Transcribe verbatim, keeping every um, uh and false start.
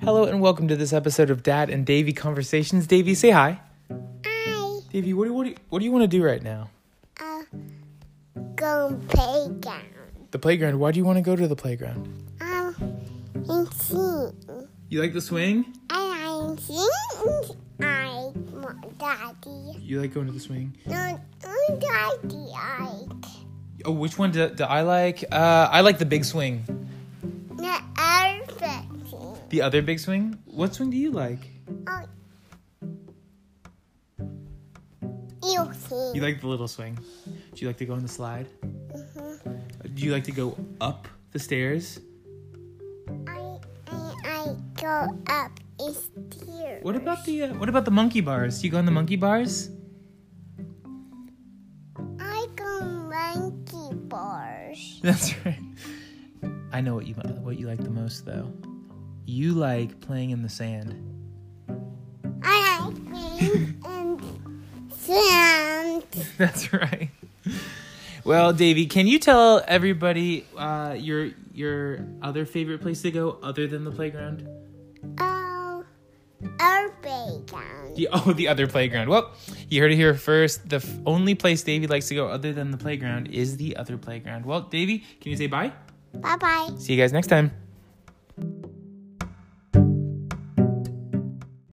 Hello and welcome to this episode of Dad and Davey Conversations. Davey, say hi. Hi. Davey, what do, what do, what do you want to do right now? Uh, go playground. The playground. Why do you want to go to the playground? Um, and sing. You like the swing? And I sing. I want daddy. You like going to the swing? No, no, daddy. I. Oh, which one do, do I like? Uh, I like the big swing. The elephant. The other big swing? What swing do you like? Oh. You sing. You like the little swing. Do you like to go on the slide? Mm-hmm. Do you like to go up the stairs? I, I, I go up the stairs. What about the uh, what about the monkey bars? Do you go on the monkey bars? I go monkey bars. That's right. I know what you what you like the most though. You like playing in the sand. I like playing in sand. That's right. Well, Davey, can you tell everybody uh, your your other favorite place to go other than the playground? Oh, our playground. The, oh, the other playground. Well, you heard it here first. The f- only place Davey likes to go other than the playground is the other playground. Well, Davey, can you say bye? Bye bye. See you guys next time.